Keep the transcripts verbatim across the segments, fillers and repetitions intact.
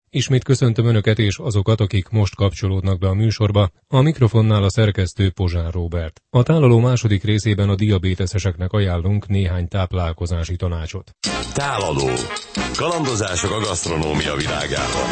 Ismét köszöntöm Önöket és azokat, akik most kapcsolódnak be a műsorba. A mikrofonnál a szerkesztő Pozsár Róbert. A tálaló második részében a diabéteszeseknek ajánlunk néhány táplálkozási tanácsot. Tálaló. Kalandozások a gasztronómia világában.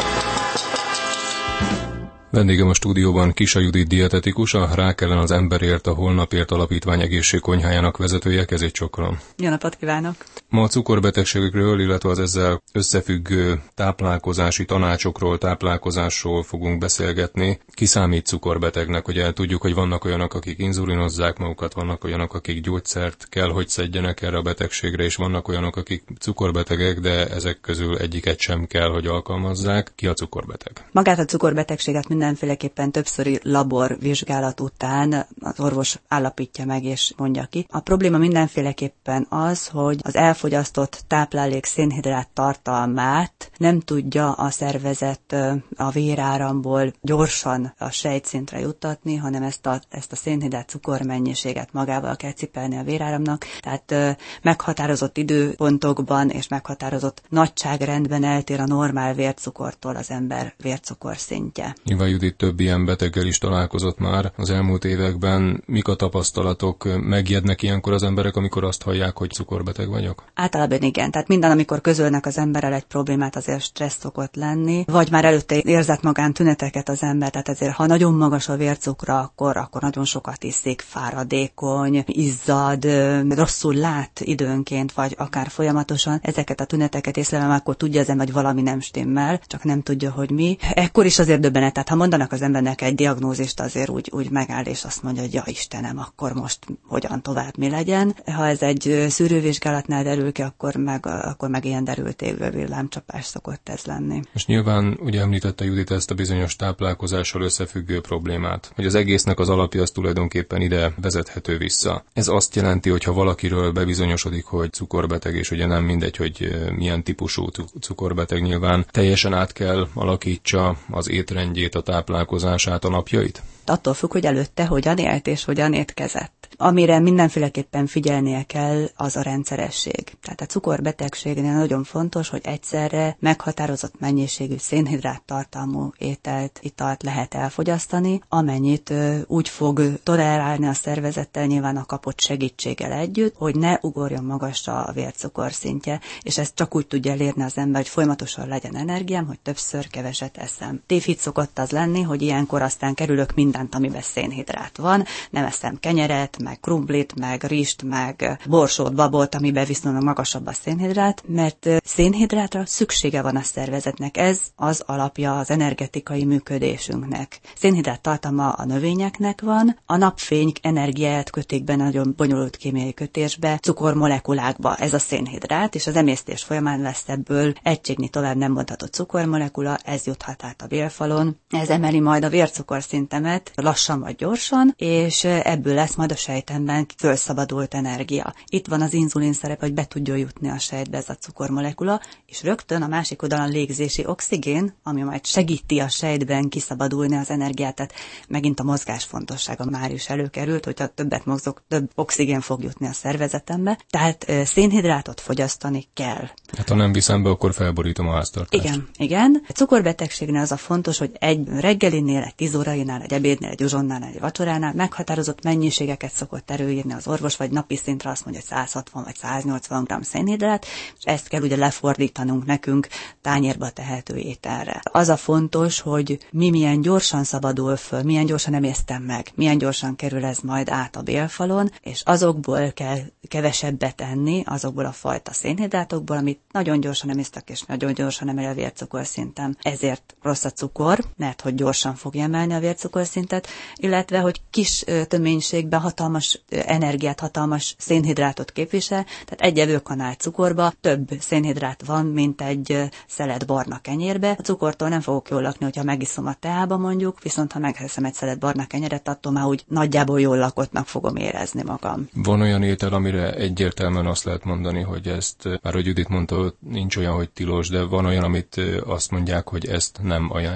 Vendégem a stúdióban Kisa Judit dietetikus, a Rák ellen az emberért, a Holnapért Alapítvány egészségkonyhájának vezetője. Kezét csókolom. Jó napot kívánok! Ma a cukorbetegségekről, illetve az ezzel összefüggő táplálkozási tanácsokról, táplálkozásról fogunk beszélgetni. Ki számít cukorbetegnek? Ugye tudjuk, hogy vannak olyanok, akik inzulinozzák magukat, vannak olyanok, akik gyógyszert kell, hogy szedjenek erre a betegségre, és vannak olyanok, akik cukorbetegek, de ezek közül egyiket sem kell, hogy alkalmazzák. Ki a cukorbeteg? Magát a cukorbetegséget mindenféleképpen többszöri laborvizsgálat után az orvos állapítja meg és mondja ki. A probléma mindenféleképpen az, hogy az elfogyasztott táplálék szénhidrát tartalmát nem tudja a szervezet a véráramból gyorsan a sejtszintre juttatni, hanem ezt a, ezt a szénhidrát cukormennyiséget magával kell cipelni a véráramnak. Tehát ö, meghatározott időpontokban és meghatározott nagyságrendben eltér a normál vércukortól az ember vércukor szintje. Nyilván Judit több ilyen beteggel is találkozott már az elmúlt években. Mik a tapasztalatok? Megijednek ilyenkor az emberek, amikor azt hallják, hogy cukorbeteg vagyok? Általában igen. Tehát minden, amikor közölnek az emberrel egy problémát, azért stressz szokott lenni, vagy már előtte érzett magán tüneteket az ember, tehát ezért ha nagyon magas a vércukra, akkor, akkor nagyon sokat iszik, fáradékony, izzad, rosszul lát időnként, vagy akár folyamatosan. Ezeket a tüneteket észlelve, akkor tudja az ember, hogy valami nem stimmel, csak nem tudja, hogy mi. Ekkor is azért döbbenet, tehát ha mondanak az embernek egy diagnózist, azért úgy, úgy megáll, és azt mondja, hogy ja Istenem, akkor most hogyan tovább mi legyen. Ha ez egy szűrővizsgálatnál derül ki, akkor meg, akkor meg ilyen derült égő villámcsapás szokott ez lenni. És nyilván ugye említette Judit ezt a bizonyos táplálkozással összefüggő problémát, hogy az egésznek az alapja az tulajdonképpen ide vezethető vissza. Ez azt jelenti, hogy ha valakiről bebizonyosodik, hogy cukorbeteg, és ugye nem mindegy, hogy milyen típusú cukorbeteg, nyilván teljesen át kell alakítsa az étrendjét, a táplálkozását, a napjait? Attól függ, hogy előtte hogyan élt és hogyan étkezett. Amire mindenféleképpen figyelnie kell, az a rendszeresség. Tehát a cukorbetegségnél nagyon fontos, hogy egyszerre meghatározott mennyiségű szénhidrát tartalmú ételt, italt lehet elfogyasztani, amennyit ö, úgy fog tolerálni a szervezettel, nyilván a kapott segítséggel együtt, hogy ne ugorjon magasra a vércukor szintje, és ezt csak úgy tudja elérni az ember, hogy folyamatosan legyen energiám, hogy többször keveset eszem. Tévhit szokott az lenni, hogy ilyenkor aztán kerülök mindent, amiben szénhidrát van, nem eszem kenyeret, meg krumplit, meg rist, meg borsót, babot, amiben viszonylag magasabb a szénhidrát, mert szénhidrátra szüksége van a szervezetnek. Ez az alapja az energetikai működésünknek. Szénhidrát tartalma a növényeknek van, a napfény energiáját kötik be nagyon bonyolult kémiai kötésbe, cukormolekulákba ez a szénhidrát, és az emésztés folyamán lesz ebből egységnyi tovább nem bontható cukormolekula, ez juthat át a bélfalon, ez emeli majd a vércukorszintemet lassan vagy gyorsan, és ebből lesz majd a sejtemben fölszabadult energia. Itt van az inzulin szerep, hogy be tudjon jutni a sejtbe ez a cukormolekula, és rögtön a másik oldalon légzési oxigén, ami majd segíti a sejtben kiszabadulni az energiát, tehát megint a mozgás fontossága már is előkerült, hogyha többet mozog, több oxigén fog jutni a szervezetembe, tehát szénhidrátot fogyasztani kell. Hát ha nem viszem be, akkor felborítom a háztartást. Igen, igen. A cukorbetegségnél az a fontos, hogy egy reggelinél, egy tíz órainál, egy ebédnél, egy uzsonnál, egy vacsoránál meghatározott mennyiségeket szokott előírni az orvos, vagy napi szintre azt mondja, hogy száz hatvan vagy száz nyolcvan gramm szénhidrát, és ezt kell ugye lefordítanunk nekünk tányérba tehető ételre. Az a fontos, hogy mi milyen gyorsan szabadul föl, milyen gyorsan emésztem meg, milyen gyorsan kerül ez majd át a bélfalon, és azokból kell kevesebbet enni, azokból a fajta szénhidrátokból, amit nagyon gyorsan emésztek, és nagyon gyorsan emeli a vércukorszintem. Ezért rossz a cukor, mert hogy gyorsan fogja emelni a vércukorszintet, illetve hogy kis töménységben hatalmas energiát, hatalmas szénhidrátot képvisel, tehát egy evőkanál cukorba több szénhidrát van, mint egy szelet barna kenyérbe. A cukortól nem fogok jól lakni, hogyha megiszom a teába mondjuk, viszont ha megeszem egy szelet barna kenyeret, attól már úgy nagyjából jól lakottnak fogom érezni magam. Van olyan étel, amire egyértelműen azt lehet mondani, hogy ezt, már hogy Judit mondta, nincs olyan, hogy tilos, de van olyan, amit azt mondják, hogy ezt nem ajánlják.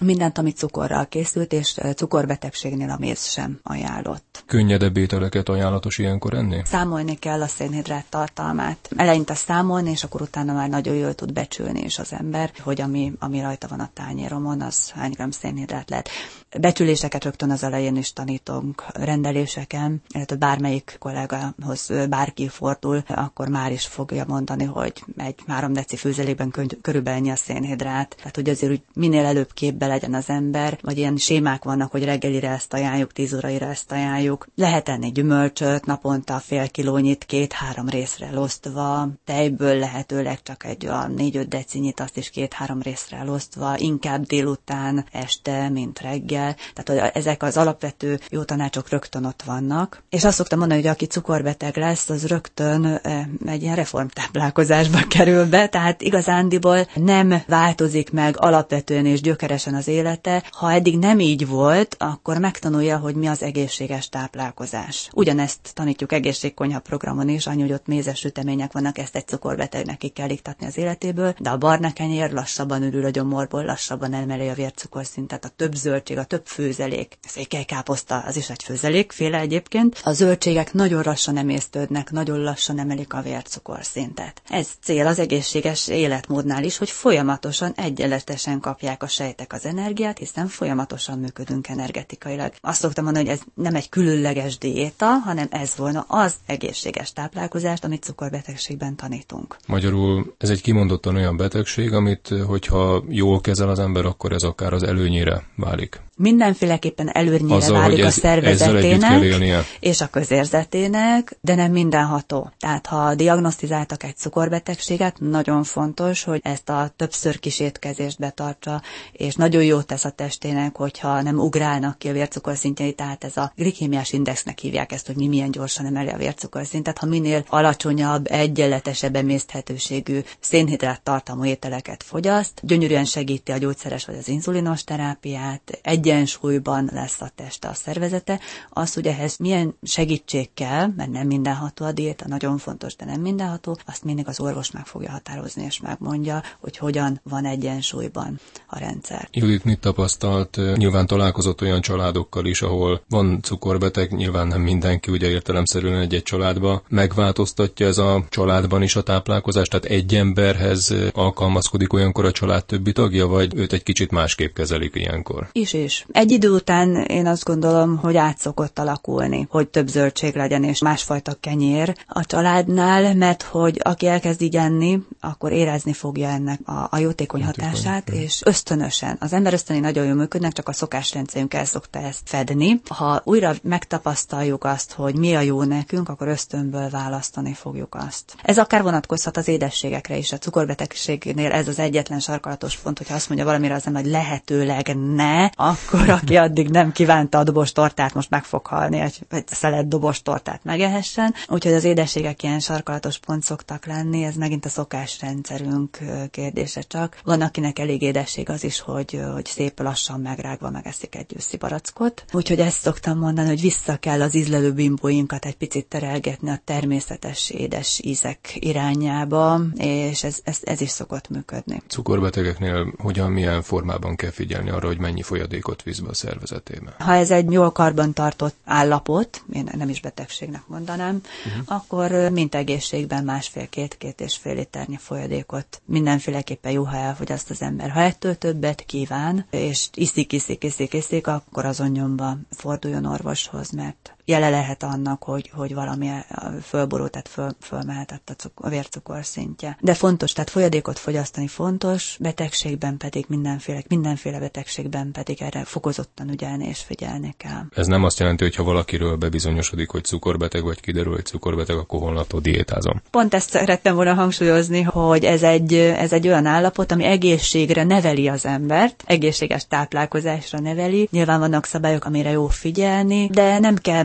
Mindent, amit cukorral készült, és cukorbetegségnél a méz sem ajánlott. Könnyedebb ételeket ajánlatos ilyenkor enni? Számolni kell a szénhidrát tartalmát. Eleinte számolni, és akkor utána már nagyon jól tud becsülni is az ember, hogy ami, ami rajta van a tányéromon, az hány gramm szénhidrát lehet. Becsüléseket rögtön az elején is tanítunk rendeléseken, illetve bármelyik kollégához bárki fordul, akkor már is fogja mondani, hogy egy három deci főzelékben körülbelül ennyi a szénhidrát. Tehát, hogy azért úgy minél előbb képbe legyen az ember, vagy ilyen sémák vannak, hogy reggelire ezt ajánljuk, tíz óraira ezt ajánljuk. Lehet enni gyümölcsöt, naponta fél kilónyit, két-három részre elosztva, tejből lehetőleg csak egy olyan négy-öt decinyit, azt is két-három részre elosztva, inkább délután, este, mint reggel. Tehát hogy ezek az alapvető jó tanácsok rögtön ott vannak. És azt szoktam mondani, hogy aki cukorbeteg lesz, az rögtön egy ilyen reformtáplálkozásba kerül be, tehát igazándiból nem változik meg alapvetően és gyökeresen az élete. Ha eddig nem így volt, akkor megtanulja, hogy mi az egészséges táplálkozás. Ugyanezt tanítjuk egészségkonyha programon is, annyi, hogy ott mézes sütemények vannak, ezt egy cukorbetegnek ki kell iktatni az életéből, de a barna kenyér lassabban ürül a gyomorból, lassabban emeli a vércukorszintet, a több zöldség, a több főzelék, székelykáposzta, az is egy főzelékféle egyébként. A zöldségek nagyon lassan emésztődnek, nagyon lassan emelik a vércukorszintet. Ez cél az egészséges életmódnál is, hogy folyamatosan, egyenletesen kapják a sejtek az energiát, hiszen folyamatosan működünk energetikailag. Azt szoktam mondani, hogy ez nem egy különleges diéta, hanem ez volna az egészséges táplálkozást, amit cukorbetegségben tanítunk. Magyarul ez egy kimondottan olyan betegség, amit hogyha jól kezel az ember, akkor ez akár az előnyére válik. Mindenféleképpen előnyére Azzal, válik ez, a szervezetének és a közérzetének, de nem mindenható. Tehát ha diagnosztizáltak egy cukorbetegséget, nagyon fontos, hogy ezt a többször kísértkezést betartsa, és nagyon jót tesz a testének, hogyha nem ugrálnak ki a vércukorszintjei, tehát ez a glikémiás indexnek hívják ezt, hogy mi milyen gyorsan emeli a vércukorszintet. Ha minél alacsonyabb, egyenletesebb emészthetőségű szénhidrát tartalmú ételeket fogyaszt, gyönyörűen segíti a gyógyszeres vagy az inzulinos terápiát, egyensúlyban lesz a teste, a szervezete. Az, hogy ehhez milyen segítség kell, mert nem mindenható a diéta, nagyon fontos, de nem mindenható, azt mindig az orvos meg fogja határozni, és megmondja, hogy hogyan van egyensúlyban a rendszer. Judit mit tapasztalt? Nyilván találkozott olyan családokkal is, ahol van cukorbeteg, nyilván nem mindenki, ugye értelemszerűen egy-egy családba. Megváltoztatja ez a családban is a táplálkozást, tehát egy emberhez alkalmazkodik olyankor a család többi tagja, vagy őt egy kicsit másképp kezelik ilyenkor? Is is. Egy idő után én azt gondolom, hogy át szokott alakulni, hogy több zöldség legyen és másfajta kenyér a családnál, mert hogy aki elkezd így enni, akkor érezni fogja ennek a, a jótékony hatását, és ösztönösen. Az ember ösztöni nagyon jól működnek, csak a szokásrendszerünk el szokta ezt fedni. Ha újra megtapasztaljuk azt, hogy mi a jó nekünk, akkor ösztönből választani fogjuk azt. Ez akár vonatkozhat az édességekre is. A cukorbetegségnél ez az egyetlen sarkalatos pont, hogyha azt mondja valamire az ember, hogy lehetőleg ne, akkor aki addig nem kívánta a dobos tortát, most meg fog halni, egy, egy szelet dobos tortát megehessen. Úgyhogy az édességek ilyen sarkalatos pont szoktak lenni, ez megint a szokásrendszerünk kérdése csak. Van, akinek elég édesség az is, hogy, hogy szép lassan megrágva megeszik egy őszi barackot. Úgyhogy ezt szoktam mondani, hogy vissza kell az ízlelő bimbóinkat egy picit terelgetni a természetes édes ízek irányába, és ez, ez, ez is szokott működni. Cukorbetegeknél hogyan, milyen formában kell figyelni arra, hogy mennyi folyadékot visz be a szervezetébe? Ha ez egy jól karbantartott állapot, én nem is betegségnek mondanám, uh-huh. akkor mint egészségben másfél-két-két és fél liternyi folyadékot mindenféleképpen jó, ha elfogyaszt az ember. Ha ettől többet kíván, és iszik, iszik, iszik, iszik, akkor azon nyomba forduljon orvoshoz, mert jele lehet annak, hogy, hogy valami fölborult, tehát föl, fölmehetett a, cuk- a vércukor szintje. De fontos, tehát folyadékot fogyasztani fontos, betegségben pedig mindenféle, mindenféle betegségben pedig erre fokozottan ügyelni és figyelni kell. Ez nem azt jelenti, hogy ha valakiről bebizonyosodik, hogy cukorbeteg, vagy kiderül, hogy cukorbeteg, akkor holnaptól diétázom. Pont ezt szerettem volna hangsúlyozni, hogy ez egy, ez egy olyan állapot, ami egészségre neveli az embert, egészséges táplálkozásra neveli. Nyilván vannak szabályok, amire jó figyelni, de nem kell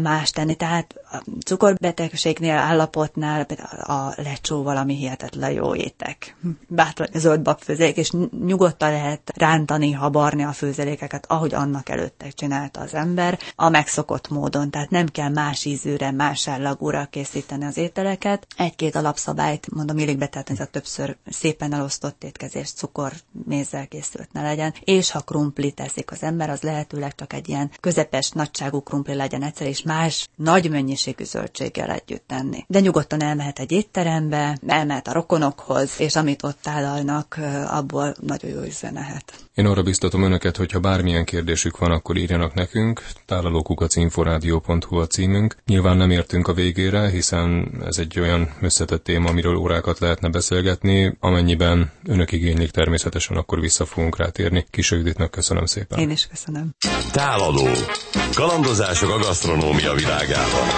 más tenni, tehát a cukorbetegségnél, állapotnál például a lecsó valami hihetetlen jó étek. Bátran zöldbab főzelék, és nyugodtan lehet rántani, habarni a főzelékeket, ahogy annak előtte csinálta az ember, a megszokott módon, tehát nem kell más ízűre, más állagúra készíteni az ételeket. Egy-két alapszabályt, mondom, illik be, tehát ez a többször szépen elosztott étkezés, cukor, mézzel készült ne legyen, és ha krumpli teszik az ember, az lehetőleg csak egy ilyen közepes nagyságú krumpli legyen egyszer, és más nagy mennyiségű zöldséggel együtt tenni. De nyugodtan elmehet egy étterembe, elmehet a rokonokhoz, és amit ott tálalnak, abból nagyon jó íze lehet. Én arra biztatom önöket, hogyha bármilyen kérdésük van, akkor írjanak nekünk, tálaló kukac inforádió pont hu a címünk. Nyilván nem értünk a végére, hiszen ez egy olyan összetett téma, amiről órákat lehetne beszélgetni. Amennyiben önök igénylik, természetesen akkor vissza fogunk rátérni. Kis Juditnak köszönöm szépen. Én is köszönöm. Tálaló. Kalandozások a gasztronómia világában.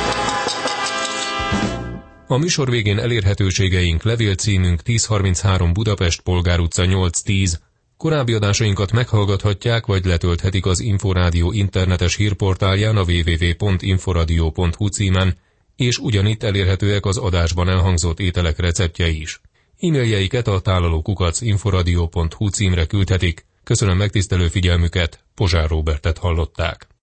A műsor végén elérhetőségeink: levélcímünk tíz harminchárom Budapest, Polgár utca nyolc tíz. Korábbi adásainkat meghallgathatják, vagy letölthetik az Inforádió internetes hírportálján a double-u double-u double-u pont inforadio pont hu címen, és ugyanitt elérhetőek az adásban elhangzott ételek receptjei is. E-mailjeiket a tálalókukac inforadio pont hu címre küldhetik. Köszönöm megtisztelő figyelmüket, Pozsár Róbertet hallották.